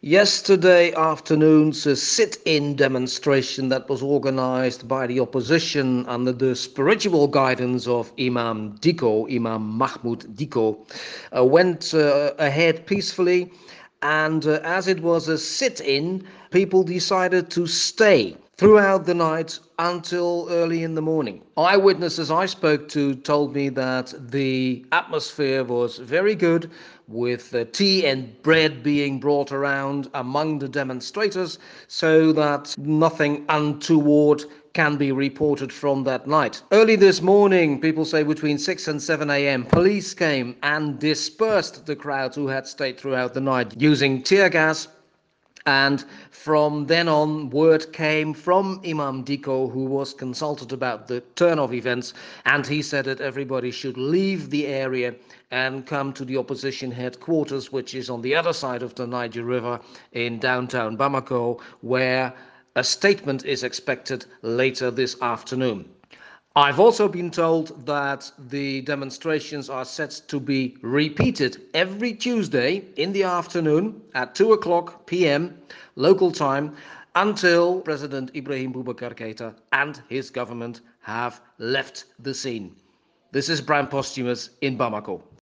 Yesterday afternoon's sit-in demonstration that was organized by the opposition under the spiritual guidance of Imam Mahmoud Diko, went ahead peacefully. And as it was a sit-in, people decided to stay throughout the night until early in the morning. Eyewitnesses I spoke to told me that the atmosphere was very good, with tea and bread being brought around among the demonstrators, so that nothing untoward can be reported from that night. Early this morning, people say between 6 and 7 a.m., police came and dispersed the crowd who had stayed throughout the night using tear gas. And from then on, word came from Imam Diko, who was consulted about the turn of events, and he said that everybody should leave the area and come to the opposition headquarters, which is on the other side of the Niger River in downtown Bamako, where a statement is expected later this afternoon. I've also been told that the demonstrations are set to be repeated every Tuesday in the afternoon at 2 o'clock p.m. local time until President Ibrahim Boubacar Keita and his government have left the scene. This is Brian Posthumus in Bamako.